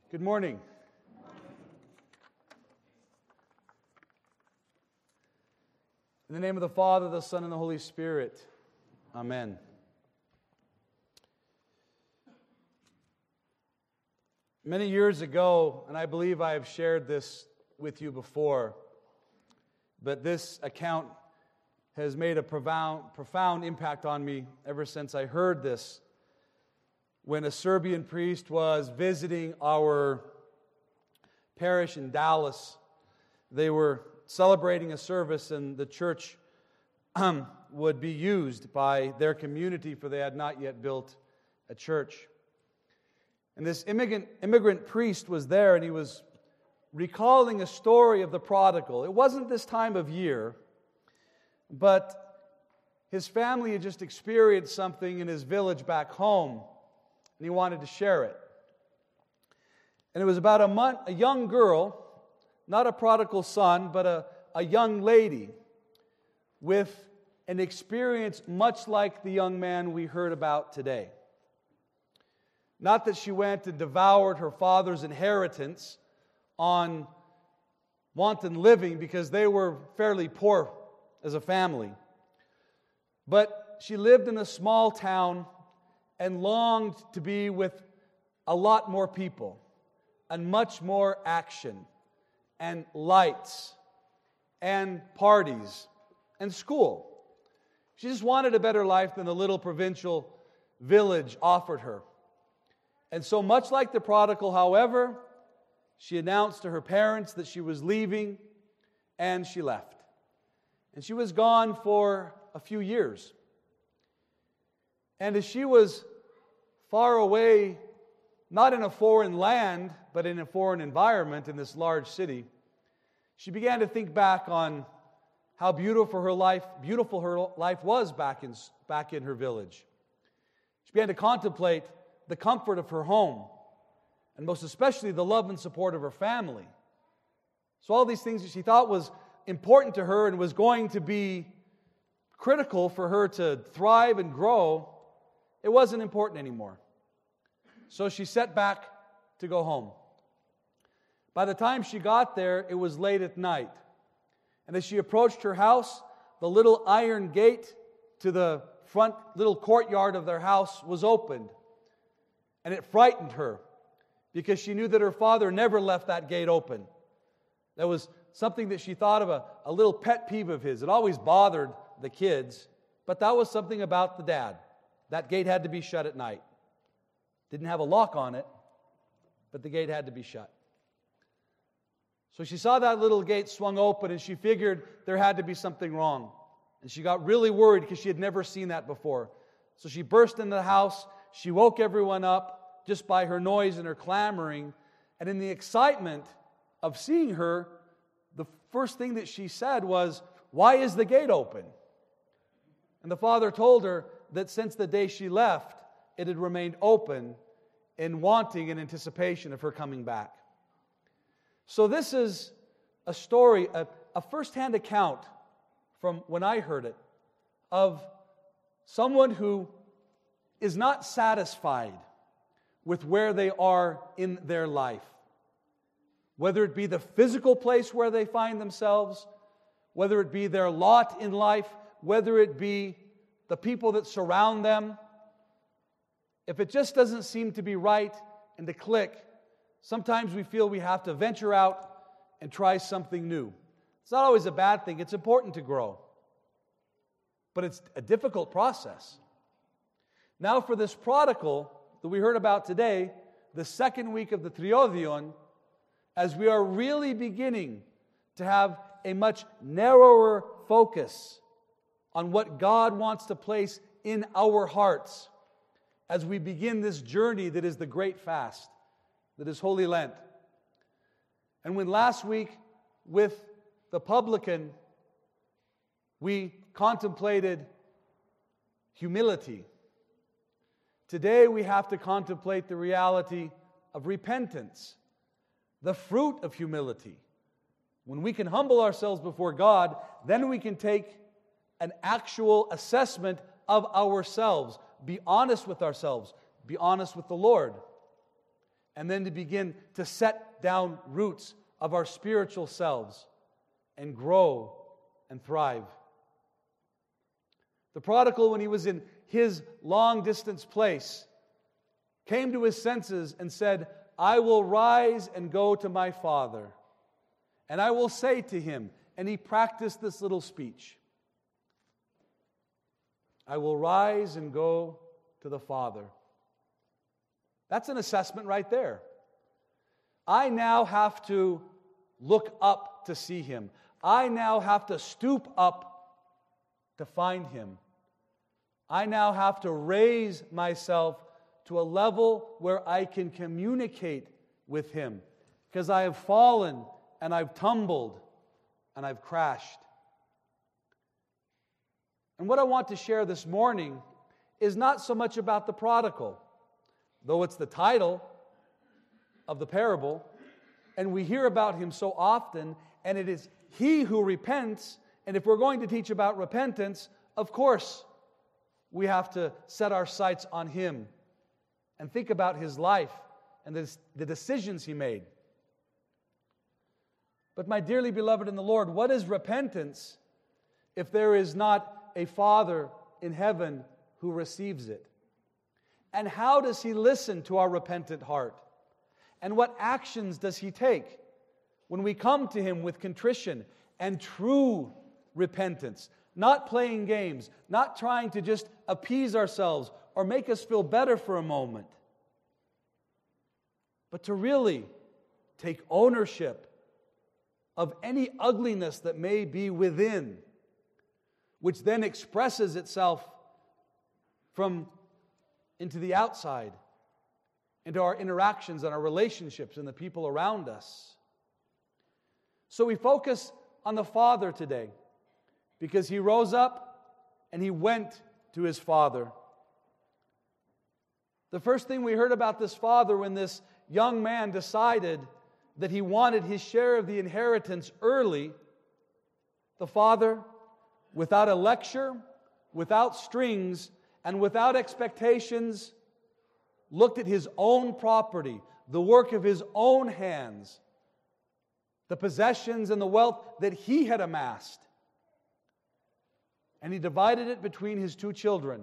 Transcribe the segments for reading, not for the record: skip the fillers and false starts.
Good morning. In the name of the Father, the Son, and the Holy Spirit. Amen. Many years ago, and I believe I have shared this with you before, but this account has made a profound impact on me ever since I heard this. When a Serbian priest was visiting our parish in Dallas, they were celebrating a service, and the church would be used by their community, for they had not yet built a church. And this immigrant priest was there, and he was recalling a story of the prodigal. It wasn't this time of year, but his family had just experienced something in his village back home, and he wanted to share it. And it was about a young girl, not a prodigal son, but a young lady with an experience much like the young man we heard about today. Not that she went and devoured her father's inheritance on wanton living, because they were fairly poor as a family. But she lived in a small town and longed to be with a lot more people and much more action and lights and parties and school. She just wanted a better life than the little provincial village offered her. And so much like the prodigal, however, she announced to her parents that she was leaving, and she left. And she was gone for a few years. And as she was far away, not in a foreign land, but in a foreign environment in this large city, she began to think back on how beautiful her life was back in her village. She began to contemplate the comfort of her home, and most especially the love and support of her family. So all these things that she thought was important to her and was going to be critical for her to thrive and grow, it wasn't important anymore. So she set back to go home. By the time she got there, it was late at night. And as she approached her house, the little iron gate to the front little courtyard of their house was opened. And it frightened her, because she knew that her father never left that gate open. That was something that she thought of a little pet peeve of his. It always bothered the kids, but that was something about the dad. That gate had to be shut at night. Didn't have a lock on it, but the gate had to be shut. So she saw that little gate swung open, and she figured there had to be something wrong. And she got really worried because she had never seen that before. So she burst into the house. She woke everyone up just by her noise and her clamoring. And in the excitement of seeing her, the first thing that she said was, "Why is the gate open?" And the father told her that since the day she left, it had remained open in wanting and anticipation of her coming back. So this is a story, a first-hand account from when I heard it, of someone who is not satisfied with where they are in their life. Whether it be the physical place where they find themselves, whether it be their lot in life, whether it be the people that surround them. If it just doesn't seem to be right and to click, sometimes we feel we have to venture out and try something new. It's not always a bad thing. It's important to grow. But it's a difficult process. Now for this prodigal that we heard about today, the second week of the Triodion, as we are really beginning to have a much narrower focus on what God wants to place in our hearts as we begin this journey that is the Great Fast, that is Holy Lent. And when last week with the publican we contemplated humility, today we have to contemplate the reality of repentance, the fruit of humility. When we can humble ourselves before God, then we can take an actual assessment of ourselves, be honest with ourselves, be honest with the Lord, and then to begin to set down roots of our spiritual selves and grow and thrive. The prodigal, when he was in his long-distance place, came to his senses and said, I will rise and go to my father, and I will say to him, and he practiced this little speech, I will rise and go to the Father. That's an assessment right there. I now have to look up to see Him. I now have to stoop up to find Him. I now have to raise myself to a level where I can communicate with Him, because I have fallen and I've tumbled and I've crashed. And what I want to share this morning is not so much about the prodigal, though it's the title of the parable, and we hear about him so often, and it is he who repents. And if we're going to teach about repentance, of course, we have to set our sights on him and think about his life and the decisions he made. But my dearly beloved in the Lord, what is repentance if there is not a Father in heaven who receives it? And how does He listen to our repentant heart? And what actions does He take when we come to Him with contrition and true repentance? Not playing games, not trying to just appease ourselves or make us feel better for a moment, but to really take ownership of any ugliness that may be within, which then expresses itself from into the outside, into our interactions and our relationships and the people around us. So we focus on the Father today, because He rose up and He went to His Father. The first thing we heard about this father, when this young man decided that he wanted his share of the inheritance early, the father, without a lecture, without strings, and without expectations, looked at his own property, the work of his own hands, the possessions and the wealth that he had amassed, and he divided it between his two children.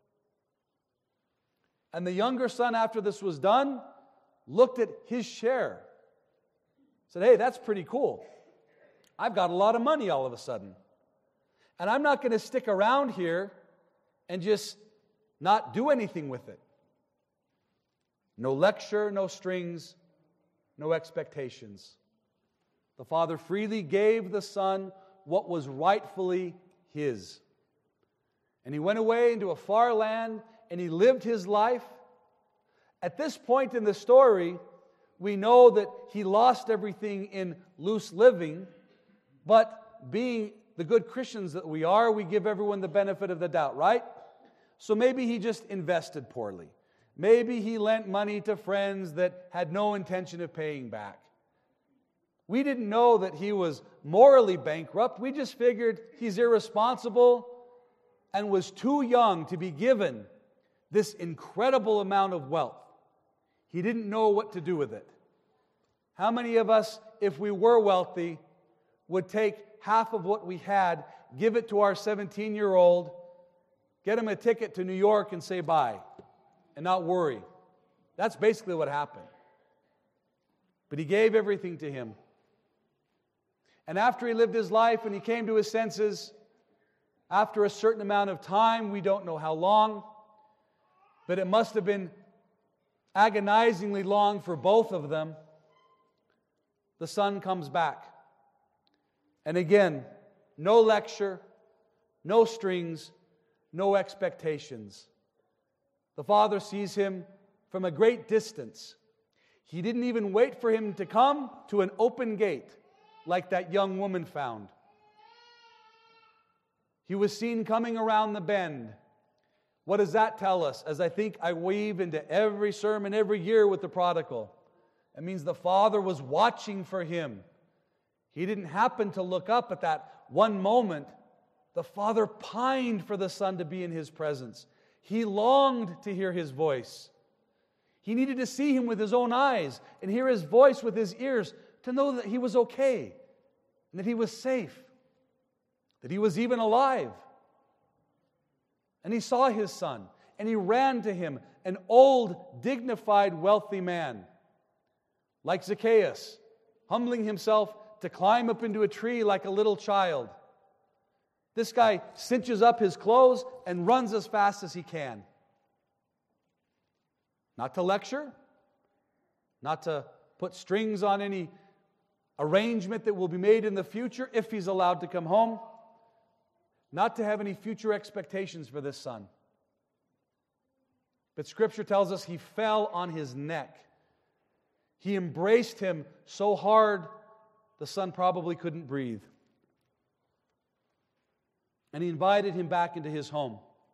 And the younger son, after this was done, looked at his share, said, hey, that's pretty cool. I've got a lot of money all of a sudden. And I'm not going to stick around here and just not do anything with it. No lecture, no strings, no expectations. The father freely gave the son what was rightfully his. And he went away into a far land and he lived his life. At this point in the story, we know that he lost everything in loose living, but being the good Christians that we are, we give everyone the benefit of the doubt, right? So maybe he just invested poorly. Maybe he lent money to friends that had no intention of paying back. We didn't know that he was morally bankrupt. We just figured he's irresponsible and was too young to be given this incredible amount of wealth. He didn't know what to do with it. How many of us, if we were wealthy, would take half of what we had, give it to our 17-year-old, get him a ticket to New York and say bye, and not worry? That's basically what happened. But he gave everything to him. And after he lived his life and he came to his senses, after a certain amount of time, we don't know how long, but it must have been agonizingly long for both of them, the son comes back. And again, no lecture, no strings, no expectations. The father sees him from a great distance. He didn't even wait for him to come to an open gate like that young woman found. He was seen coming around the bend. What does that tell us? As I think I weave into every sermon every year with the prodigal, it means the father was watching for him. He didn't happen to look up at that one moment. The father pined for the son to be in his presence. He longed to hear his voice. He needed to see him with his own eyes and hear his voice with his ears to know that he was okay, and that he was safe, that he was even alive. And he saw his son, and he ran to him, an old, dignified, wealthy man, like Zacchaeus, humbling himself to climb up into a tree like a little child. This guy cinches up his clothes and runs as fast as he can. Not to lecture, not to put strings on any arrangement that will be made in the future if he's allowed to come home, not to have any future expectations for this son. But Scripture tells us he fell on his neck. He embraced him so hard the son probably couldn't breathe. And he invited him back into his home.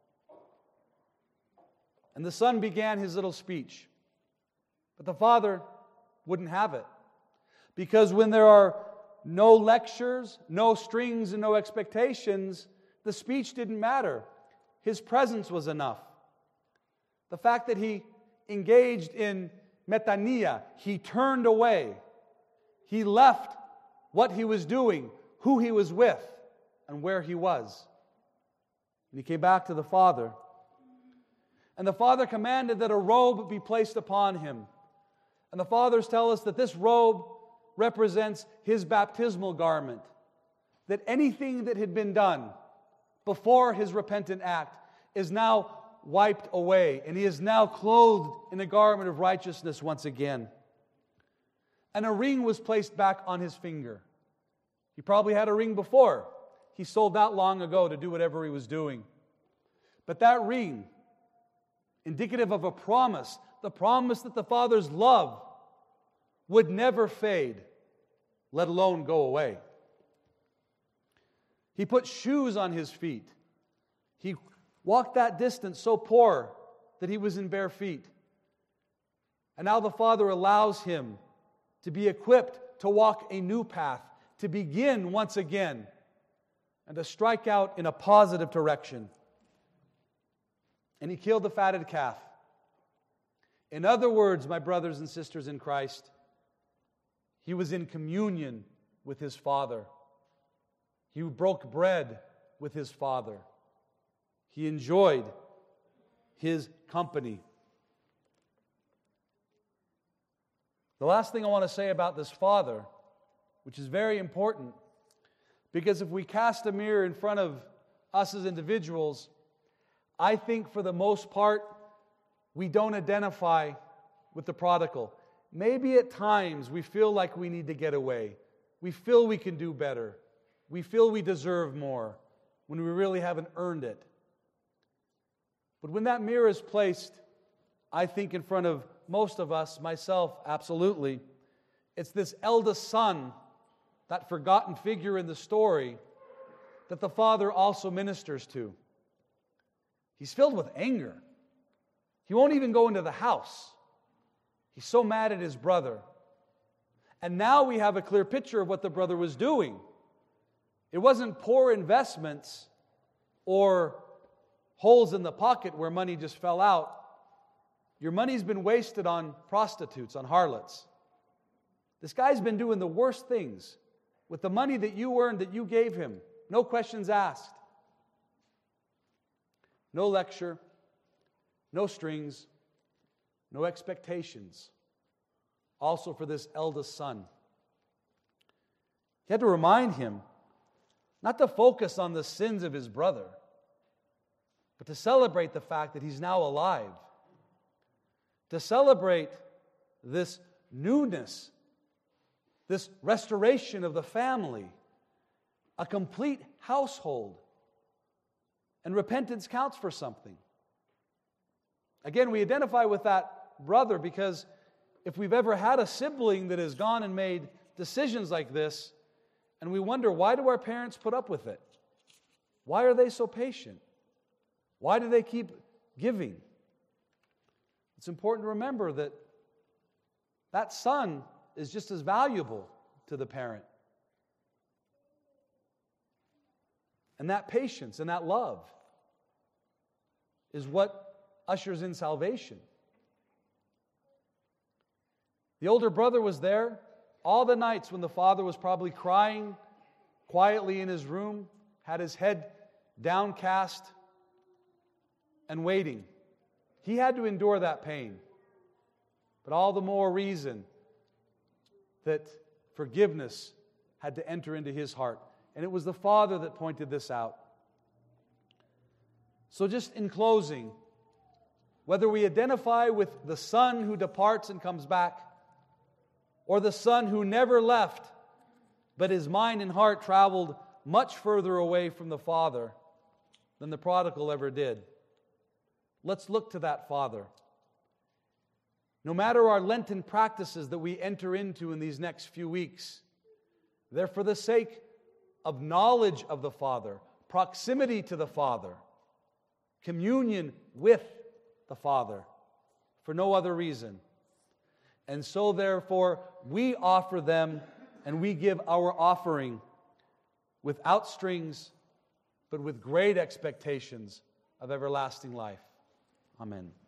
And the son began his little speech. But the father wouldn't have it. Because when there are no lectures, no strings, and no expectations, the speech didn't matter. His presence was enough. The fact that he engaged in metania, he turned away. He left what he was doing, who he was with, and where he was. And he came back to the father. And the father commanded that a robe be placed upon him. And the fathers tell us that this robe represents his baptismal garment. That anything that had been done before his repentant act is now wiped away. And he is now clothed in a garment of righteousness once again. And a ring was placed back on his finger. He probably had a ring before. He sold that long ago to do whatever he was doing. But that ring, indicative of a promise, the promise that the Father's love would never fade, let alone go away. He put shoes on his feet. He walked that distance so poor that he was in bare feet. And now the Father allows him to be equipped to walk a new path, to begin once again, and to strike out in a positive direction. And he killed the fatted calf. In other words, my brothers and sisters in Christ, he was in communion with his Father. He broke bread with his Father. He enjoyed his company. The last thing I want to say about this father, which is very important, because if we cast a mirror in front of us as individuals, I think for the most part, we don't identify with the prodigal. Maybe at times we feel like we need to get away. We feel we can do better. We feel we deserve more when we really haven't earned it. But when that mirror is placed, I think in front of most of us, myself absolutely, it's this eldest son, that forgotten figure in the story, that the father also ministers to. He's filled with anger. He won't even go into the house. He's so mad at his brother. And now we have a clear picture of what the brother was doing. It wasn't poor investments or holes in the pocket where money just fell out. Your money's been wasted on prostitutes, on harlots. This guy's been doing the worst things with the money that you earned, that you gave him. No questions asked. No lecture, no strings, no expectations. Also for this eldest son. He had to remind him not to focus on the sins of his brother, but to celebrate the fact that he's now alive. To celebrate this newness, this restoration of the family, a complete household. And repentance counts for something. Again, we identify with that brother because if we've ever had a sibling that has gone and made decisions like this, and we wonder, why do our parents put up with it? Why are they so patient? Why do they keep giving? It's important to remember that that son is just as valuable to the parent. And that patience and that love is what ushers in salvation. The older brother was there all the nights when the father was probably crying quietly in his room, had his head downcast and waiting. He had to endure that pain. But all the more reason that forgiveness had to enter into his heart. And it was the father that pointed this out. So just in closing, whether we identify with the son who departs and comes back, or the son who never left, but his mind and heart traveled much further away from the father than the prodigal ever did, let's look to that father. No matter our Lenten practices that we enter into in these next few weeks, they're for the sake of knowledge of the Father, proximity to the Father, communion with the Father, for no other reason. And so therefore, we offer them and we give our offering without strings, but with great expectations of everlasting life. Amen.